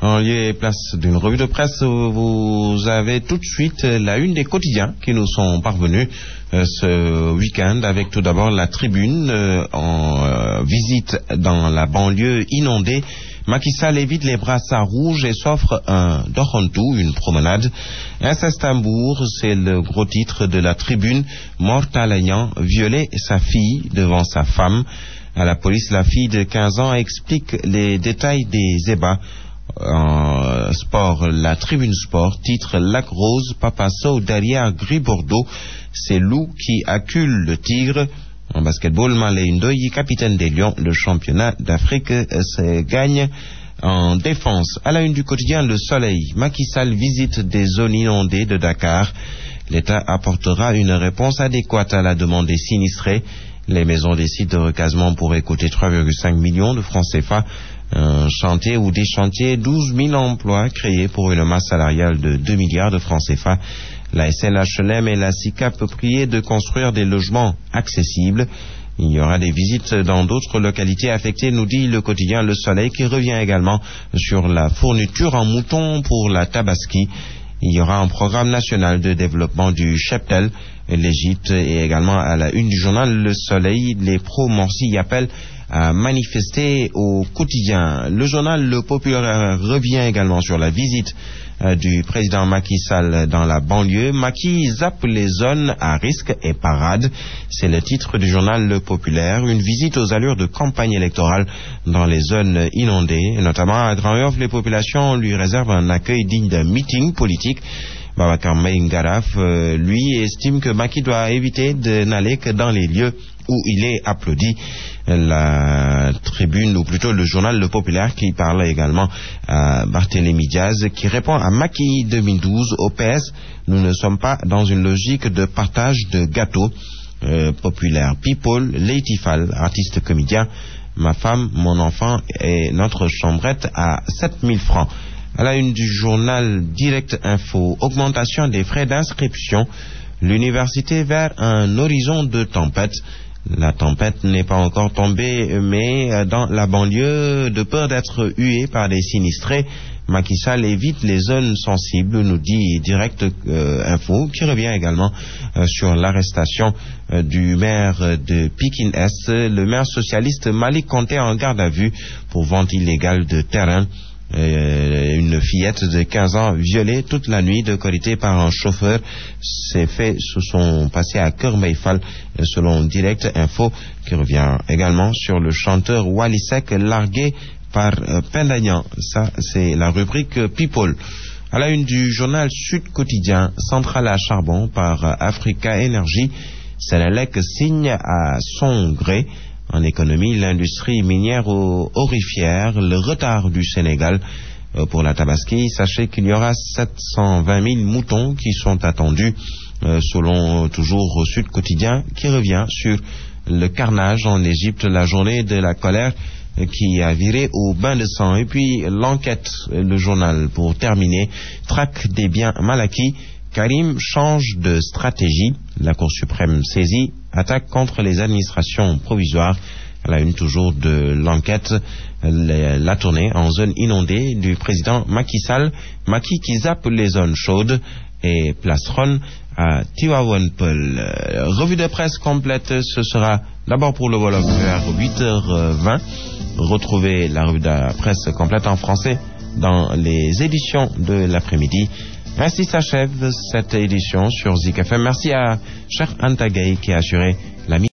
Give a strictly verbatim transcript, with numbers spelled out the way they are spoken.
En lieu et place d'une revue de presse, vous avez tout de suite la une des quotidiens qui nous sont parvenus euh, ce week-end, avec tout d'abord la Tribune euh, en euh, visite dans la banlieue inondée. Macky Sall évite les brassards rouges et s'offre un doxantu, une promenade. Inceste à Mbour, c'est le gros titre de la Tribune. Mortala Niang violait sa fille devant sa femme. À la police, la fille de quinze ans explique les détails des ébats. En sport, la Tribune Sport titre Lac Rose, Papa Sow derrière Gris Bordeaux, c'est Loup qui accule le Tigre. En basketball, Malé Ndoye, capitaine des Lions, le championnat d'Afrique se gagne en défense. À la une du quotidien Le Soleil, Macky Sall visite des zones inondées de Dakar. L'État apportera une réponse adéquate à la demande des sinistrés. Les maisons des sites de recasement pourraient coûter trois virgule cinq millions de francs C F A. Un chantier ou des chantiers, douze mille emplois créés pour une masse salariale de deux milliards de francs C F A. La S N H L M et la SICAP prient de construire des logements accessibles. Il y aura des visites dans d'autres localités affectées, nous dit le quotidien Le Soleil, qui revient également sur la fourniture en mouton pour la Tabaski. Il y aura un programme national de développement du cheptel, l'Égypte, et également à la une du journal Le Soleil, les pro-Morsi y appellent à manifester au quotidien. Le journal Le Populaire revient également sur la visite euh, du président Macky Sall dans la banlieue. Macky zappe les zones à risque et parade. C'est le titre du journal Le Populaire. Une visite aux allures de campagne électorale dans les zones inondées. Notamment à Grand-Yoff, les populations lui réservent un accueil digne d'un meeting politique. Babacar Mbaye-Ngaraf, euh, lui, estime que Macky doit éviter de n'aller que dans les lieux où il est applaudi. La Tribune, ou plutôt le journal Le Populaire, qui parle également à Barthélémy Diaz, qui répond à Macky deux mille douze au P S. Nous ne sommes pas dans une logique de partage de gâteaux. Euh, populaire People, Leïti Fall, artiste comédien, ma femme, mon enfant et notre chambrette à sept mille francs. À la une du journal Direct Info, augmentation des frais d'inscription, l'université vers un horizon de tempête. La tempête n'est pas encore tombée, mais dans la banlieue, de peur d'être huée par des sinistrés, Macky Sall évite les zones sensibles, nous dit Direct euh, Info, qui revient également euh, sur l'arrestation euh, du maire de Pikine-Est, le maire socialiste Malik Konté en garde à vue pour vente illégale de terrain. Euh, une fillette de quinze ans violée toute la nuit de Korité par un chauffeur. Ces faits se sont passés à Kermbaïfal, selon Direct Info, qui revient également sur le chanteur Wally Seck largué par euh, Pendagnan. Ça, c'est la rubrique People. À la une du journal Sud Quotidien, centrale à charbon par euh, Africa Energy, Sénélec signe à son gré. En économie, l'industrie minière aurifère, le retard du Sénégal euh, pour la Tabaski. Sachez qu'il y aura sept cent vingt mille moutons qui sont attendus, euh, selon euh, toujours Sud Quotidien, qui revient sur le carnage en Égypte, la journée de la colère euh, qui a viré au bain de sang. Et puis l'enquête, le journal, pour terminer, traque des biens mal acquis. Karim change de stratégie. La Cour suprême saisie, attaque contre les administrations provisoires. À la une toujours de l'enquête, la tournée en zone inondée du président Macky Sall. Macky qui zappe les zones chaudes et plastronne à Tivaouane Peulh. Revue de presse complète, ce sera d'abord pour le Wolof vers huit heures vingt. Retrouvez la revue de presse complète en français dans les éditions de l'après-midi. Ainsi s'achève cette édition sur Zik F M. Merci à Cher Anta Gueye qui a assuré la mise.